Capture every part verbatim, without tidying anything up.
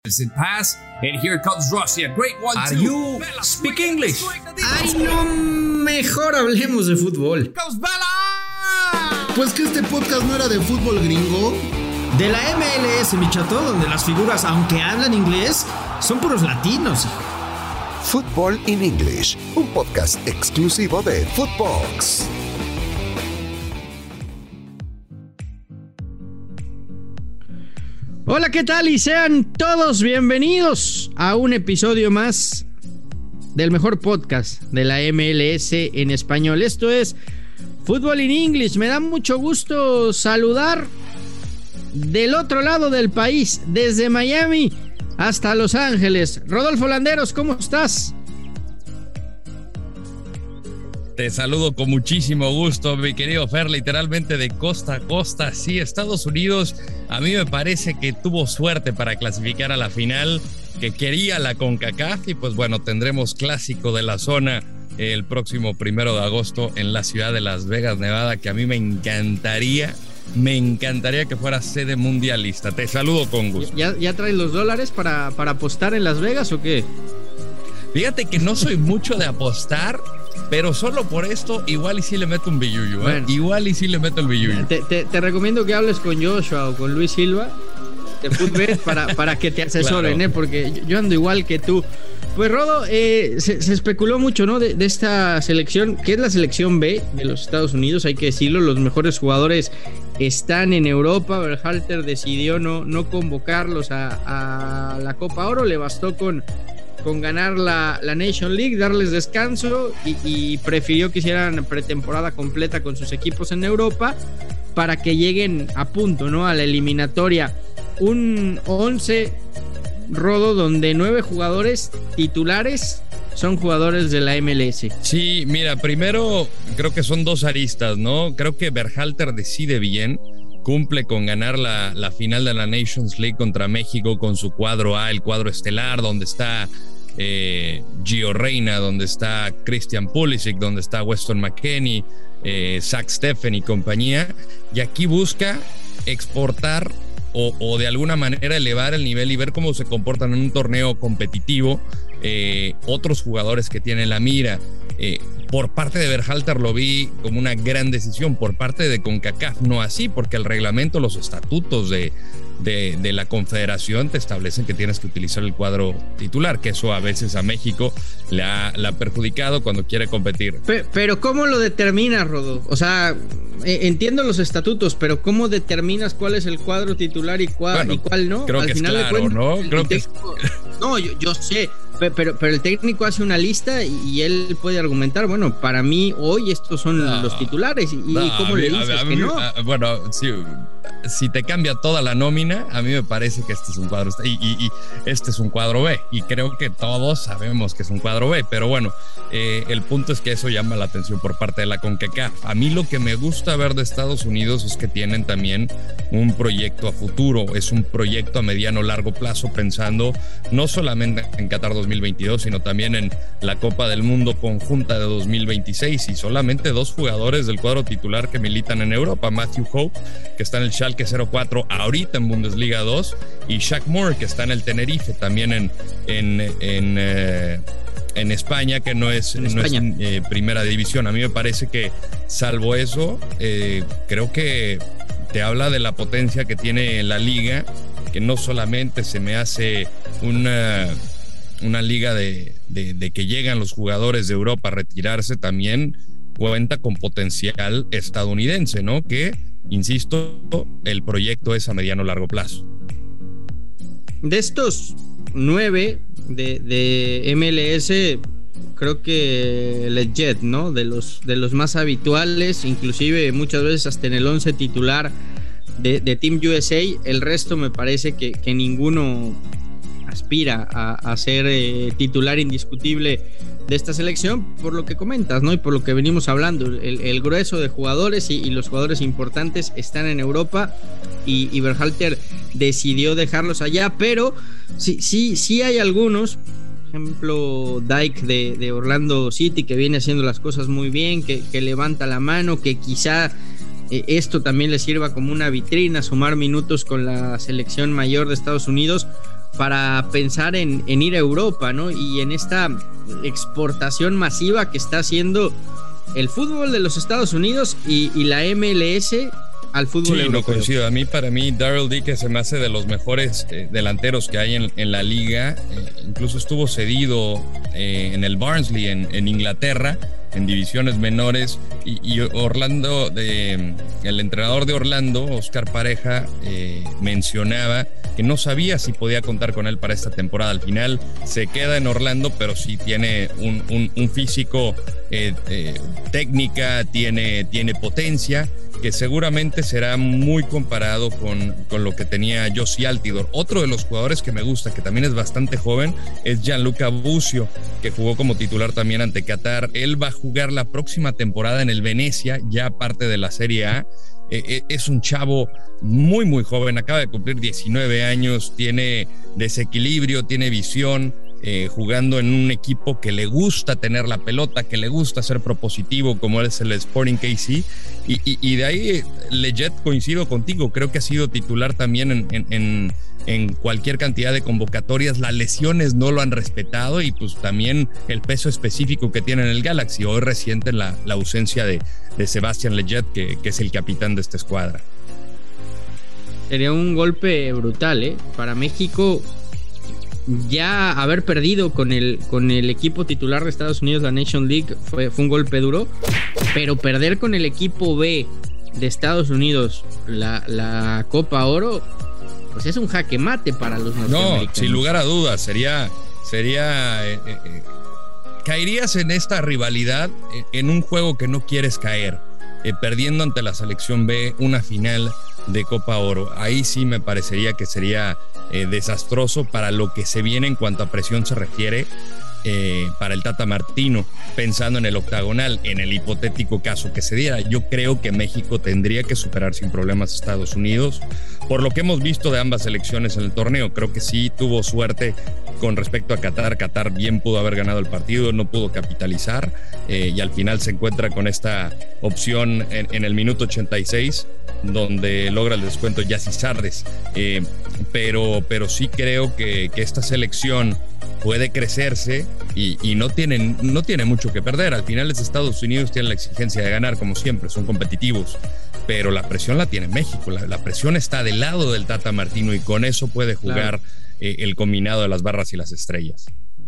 Pass, and here comes Russia. Great one, Are two. you speak English? Ay, no, mejor hablemos de fútbol. Goes Bella! Pues que este podcast no era de fútbol gringo. De la M L S, mi chato, donde las figuras, aunque hablan inglés, son puros latinos, hijo. Football in English, un podcast exclusivo de Footbox. Hola, ¿qué tal? Y sean todos bienvenidos a un episodio más del mejor podcast de la M L S en español. Esto es Football in English. Me da mucho gusto saludar del otro lado del país, desde Miami hasta Los Ángeles. Rodolfo Landeros, ¿cómo estás? Te saludo con muchísimo gusto, mi querido Fer, literalmente de costa a costa. Sí, Estados Unidos a mí me parece que tuvo suerte para clasificar a la final, que quería la CONCACAF, y pues bueno, tendremos clásico de la zona el próximo primero de agosto en la ciudad de Las Vegas, Nevada, que a mí me encantaría, me encantaría que fuera sede mundialista. Te saludo con gusto. ¿Ya, ya traes los dólares para, para apostar en Las Vegas o qué? Fíjate que no soy mucho de apostar, pero solo por esto igual y sí le meto un billuyo, ¿eh? Bueno, igual y sí le meto el billuyo. Te, te, te recomiendo que hables con Joshua o con Luis Silva de Footbet para, para que te asesoren, claro. ¿eh? Porque yo ando igual que tú. Pues Rodo, eh, se, se especuló mucho, ¿no? De, de esta selección, que es la selección B de los Estados Unidos, hay que decirlo. Los mejores jugadores están en Europa. Berhalter decidió no, no convocarlos a, a la Copa Oro. Le bastó con... con ganar la, la Nation League, darles descanso y, y prefirió que hicieran pretemporada completa con sus equipos en Europa para que lleguen a punto, ¿no? A la eliminatoria. Un once, Rodo, donde nueve jugadores titulares son jugadores de la M L S. Sí, mira, primero creo que son dos aristas, ¿no? Creo que Berhalter decide bien, cumple con ganar la, la final de la Nations League contra México con su cuadro A, el cuadro estelar, donde está eh, Gio Reyna, donde está Christian Pulisic, donde está Weston McKennie, eh, Zach Steffen y compañía, y aquí busca exportar o, o de alguna manera elevar el nivel y ver cómo se comportan en un torneo competitivo eh, otros jugadores que tienen la mira. Eh, por parte de Berhalter lo vi como una gran decisión, por parte de CONCACAF no así, porque el reglamento, los estatutos de, de, de la confederación te establecen que tienes que utilizar el cuadro titular, que eso a veces a México le ha, le ha perjudicado cuando quiere competir. Pero, pero ¿cómo lo determinas, Rodo? O sea, entiendo los estatutos, pero ¿cómo determinas cuál es el cuadro titular y cuál, bueno, y cuál no? Creo Al que final es claro, de cuentas, ¿no? Creo que técnico, es... No, yo, yo sé, pero, pero el técnico hace una lista y él puede argumentar, bueno, para mí hoy estos son no, los titulares. ¿Y no, cómo le dices a mí, que no? A, bueno, si, si te cambia toda la nómina, a mí me parece que este es un cuadro y, y, y este es un cuadro B, y creo que todos sabemos que es un cuadro B, pero bueno, eh, el punto es que eso llama la atención por parte de la CONCACAF. A mí lo que me gusta ver de Estados Unidos es que tienen también un proyecto a futuro, es un proyecto a mediano largo plazo, pensando no solamente en Qatar dos mil veintidós, sino también en la Copa del Mundo conjunta de dos mil veintiséis, y solamente dos jugadores del cuadro titular que militan en Europa, Matthew Hope, que está en el Schalke cero cuatro ahorita en Bundesliga dos, y Shaq Moore, que está en el Tenerife también en en, en, eh, en España, que no es, no es eh, primera división. A mí me parece que salvo eso, eh, creo que te habla de la potencia que tiene la liga, que no solamente se me hace una, una liga de, de, de que llegan los jugadores de Europa a retirarse, también cuenta con potencial estadounidense, ¿no? Que, insisto, el proyecto es a mediano largo plazo. De estos nueve de, de M L S, creo que legit, ¿no? De los, de los más habituales, inclusive muchas veces hasta en el once titular de, de Team U S A. El resto me parece que, que ninguno aspira a, a ser eh, titular indiscutible de esta selección, por lo que comentas, ¿no? Y por lo que venimos hablando, el, el grueso de jugadores y, y los jugadores importantes están en Europa, y, y Berhalter decidió dejarlos allá, pero sí, sí, sí hay algunos, por ejemplo Dyke de, de Orlando City, que viene haciendo las cosas muy bien, que, que levanta la mano, que quizá eh, esto también le sirva como una vitrina, sumar minutos con la selección mayor de Estados Unidos, para pensar en, en ir a Europa, ¿no? Y en esta exportación masiva que está haciendo el fútbol de los Estados Unidos y, y la M L S al fútbol sí, europeo. No coincido. A mí, para mí, Daryl Dike se me hace de los mejores eh, delanteros que hay en, en la liga. Eh, incluso estuvo cedido eh, en el Barnsley, en, en Inglaterra, en divisiones menores. Y, y Orlando, de, el entrenador de Orlando, Oscar Pareja, eh, mencionaba que no sabía si podía contar con él para esta temporada. Al final se queda en Orlando, pero sí tiene un, un, un físico, eh, eh, técnica, tiene, tiene potencia, que seguramente será muy comparado con, con lo que tenía Jozy Altidore. Otro de los jugadores que me gusta, que también es bastante joven, es Gianluca Busio, que jugó como titular también ante Qatar. Él va a jugar la próxima temporada en el Venezia, ya parte de la Serie A. Eh, es un chavo muy, muy joven, acaba de cumplir diecinueve años, tiene desequilibrio, tiene visión, eh, jugando en un equipo que le gusta tener la pelota, que le gusta ser propositivo, como es el Sporting K C, y, y, y de ahí, Lletget, coincido contigo, creo que ha sido titular también en, en, en, en cualquier cantidad de convocatorias. Las lesiones no lo han respetado, y pues también el peso específico que tiene en el Galaxy. Hoy resiente la, la ausencia de, de Sebastián Lletget, que, que es el capitán de esta escuadra. Sería un golpe brutal, ¿eh? Para México, ya haber perdido con el, con el equipo titular de Estados Unidos, la Nation League, fue, fue un golpe duro, pero perder con el equipo B de Estados Unidos la, la Copa Oro, pues es un jaque mate para los norteamericanos. No, sin lugar a dudas, sería, sería eh, eh, caerías en esta rivalidad eh, en un juego que no quieres caer, eh, perdiendo ante la selección B una final de Copa Oro. Ahí sí me parecería que sería eh, desastroso para lo que se viene en cuanto a presión se refiere, eh, para el Tata Martino, pensando en el octagonal, en el hipotético caso que se diera. Yo creo que México tendría que superar sin problemas a Estados Unidos, por lo que hemos visto de ambas selecciones en el torneo. Creo que sí tuvo suerte con respecto a Qatar. Qatar bien pudo haber ganado el partido, no pudo capitalizar, eh, y al final se encuentra con esta opción en, en el minuto ochenta y seis, donde logra el descuento Yacy Sardes. Eh, pero, pero sí creo que, que esta selección puede crecerse y, y no, tienen, no tiene mucho que perder. Al final, los Estados Unidos tienen la exigencia de ganar, como siempre, son competitivos, pero la presión la tiene México. La, la presión está del lado del Tata Martino, y con eso puede jugar, claro, eh, el combinado de las barras y las estrellas.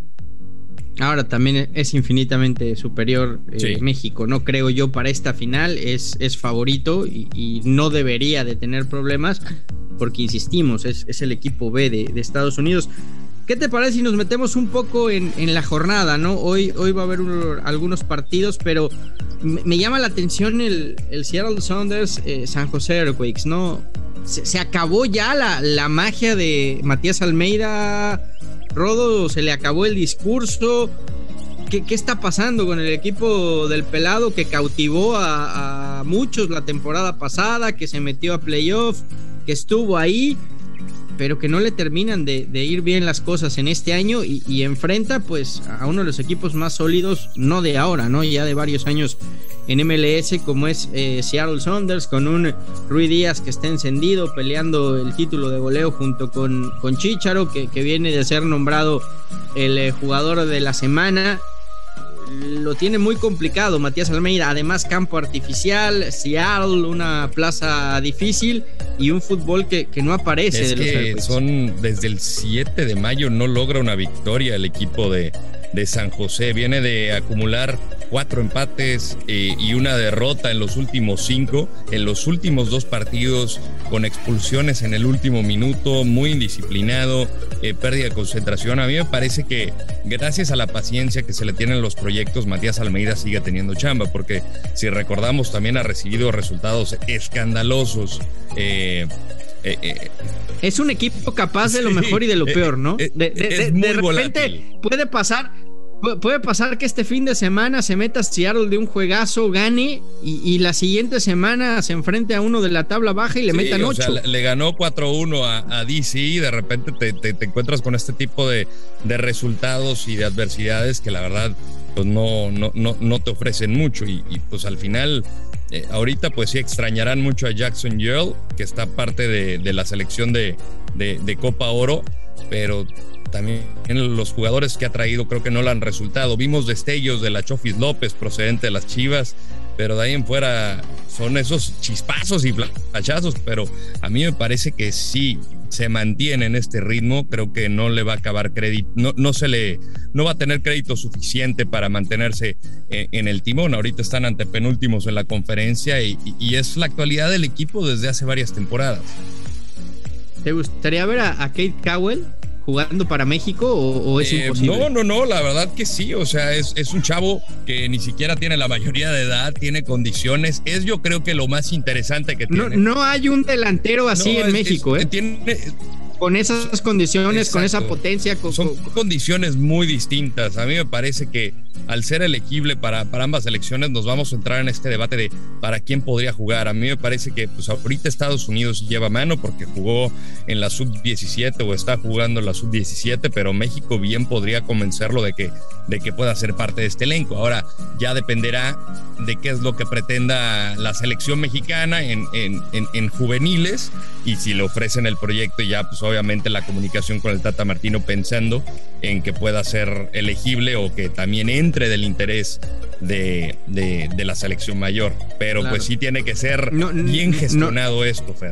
Ahora también es infinitamente superior eh, sí. México, no creo yo, para esta final es, es favorito y, y no debería de tener problemas, porque insistimos, es, es el equipo B de, de Estados Unidos. ¿Qué te parece si nos metemos un poco en, en la jornada, ¿no? Hoy, hoy va a haber un, algunos partidos, pero me, me llama la atención el, el Seattle Sounders, eh, San José Earthquakes, ¿no? Se, se acabó ya la, la magia de Matías Almeida, Rodo, se le acabó el discurso. ¿Qué, qué está pasando con el equipo del Pelado, que cautivó a, a muchos la temporada pasada, que se metió a playoff, que estuvo ahí, pero que no le terminan de, de ir bien las cosas en este año, y, y enfrenta pues a uno de los equipos más sólidos, no de ahora, ¿no? Ya de varios años en M L S, como es eh, Seattle Sounders, con un Rui Díaz que está encendido, peleando el título de goleo junto con, con Chícharo, que, que viene de ser nombrado el eh, jugador de la semana. Lo tiene muy complicado Matías Almeida, además campo artificial, Seattle, una plaza difícil y un fútbol que, que no aparece. Es de los que Airways. Son desde el siete de mayo no logra una victoria el equipo de, de San José. Viene de acumular cuatro empates eh, y una derrota en los últimos cinco, en los últimos dos partidos con expulsiones en el último minuto, muy indisciplinado, eh, pérdida de concentración. A mí me parece que gracias a la paciencia que se le tienen los proyectos, Matías Almeida sigue teniendo chamba, porque si recordamos también ha recibido resultados escandalosos. Eh, eh, eh, es un equipo capaz de lo mejor y de lo peor, ¿no? Eh, de, de, de, de repente volátil. Puede pasar Puede pasar que este fin de semana se meta Seattle de un juegazo, gane, y, y la siguiente semana se enfrente a uno de la tabla baja y le sí, metan ocho. O sea, le ganó cuatro uno a, a D C, y de repente te, te, te encuentras con este tipo de, de resultados y de adversidades que la verdad pues no, no, no, no te ofrecen mucho, y, y pues al final eh, ahorita pues sí extrañarán mucho a Jackson Yueill, que está parte de, de la selección de, de, de Copa Oro. pero también los jugadores que ha traído creo que no le han resultado. Vimos destellos de la Chofis López procedente de las Chivas, pero de ahí en fuera son esos chispazos y flashazos, pero a mí me parece que sí se mantiene en este ritmo, creo que no le va a acabar crédito, no, no se le, no va a tener crédito suficiente para mantenerse en, en el timón. Ahorita están antepenúltimos en la conferencia y, y es la actualidad del equipo desde hace varias temporadas. ¿Te gustaría ver a, a Kate Cowell jugando para México o, o es eh, imposible? No, no, no, la verdad que sí, o sea, es, es un chavo que ni siquiera tiene la mayoría de edad, tiene condiciones, es yo creo que lo más interesante que tiene. No, no hay un delantero así no, en es, México, es, ¿eh? Tiene, con esas condiciones, exacto, con esa potencia. Con, Son con... condiciones muy distintas. A mí me parece que al ser elegible para, para ambas selecciones nos vamos a entrar en este debate de para quién podría jugar. A mí me parece que pues ahorita Estados Unidos lleva mano porque jugó en la sub diecisiete o está jugando en la sub diecisiete, pero México bien podría convencerlo de que, de que pueda ser parte de este elenco. Ahora ya dependerá de qué es lo que pretenda la selección mexicana en, en, en, en juveniles y si le ofrecen el proyecto y ya pues obviamente la comunicación con el Tata Martino pensando en que pueda ser elegible o que también entre del interés de, de, de la selección mayor, pero claro, pues sí tiene que ser no, bien gestionado no, esto, Fer.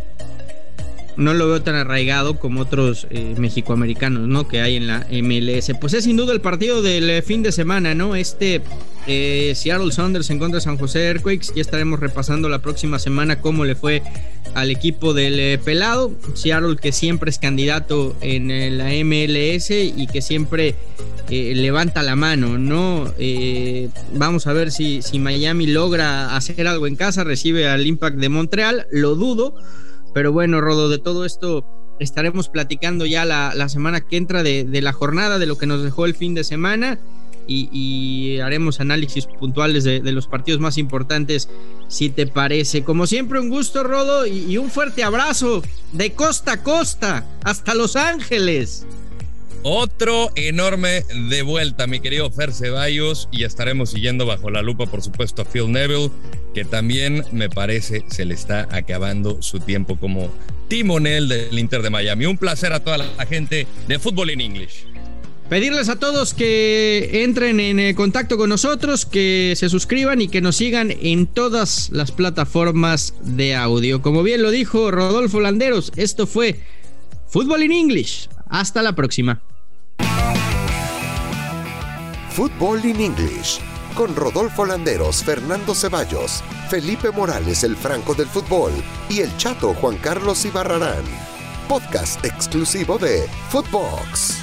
No lo veo tan arraigado como otros eh, mexicoamericanos, ¿no? Que hay en la M L S. Pues es sin duda el partido del eh, fin de semana, ¿no? Este eh, Seattle Sounders en contra de San José Earthquakes. Ya estaremos repasando la próxima semana cómo le fue al equipo del eh, pelado. Seattle, que siempre es candidato en eh, la M L S y que siempre eh, levanta la mano, ¿no? Eh, vamos a ver si, si Miami logra hacer algo en casa, recibe al Impact de Montreal, lo dudo. Pero bueno, Rodo, de todo esto estaremos platicando ya la, la semana que entra de, de la jornada, de lo que nos dejó el fin de semana y, y haremos análisis puntuales de, de los partidos más importantes, si te parece. Como siempre, un gusto, Rodo, y, y un fuerte abrazo de costa a costa hasta Los Ángeles. Otro enorme de vuelta, mi querido Fer Ceballos, y estaremos siguiendo bajo la lupa, por supuesto, a Phil Neville, que también me parece se le está acabando su tiempo como timonel del Inter de Miami. Un placer a toda la gente de Fútbol in English. Pedirles a todos que entren en contacto con nosotros, que se suscriban y que nos sigan en todas las plataformas de audio. Como bien lo dijo Rodolfo Landeros, esto fue Fútbol in English. Hasta la próxima. Fútbol in English, con Rodolfo Landeros, Fernando Ceballos, Felipe Morales, el Franco del Fútbol, y el Chato Juan Carlos Ibarrarán. Podcast exclusivo de Footbox.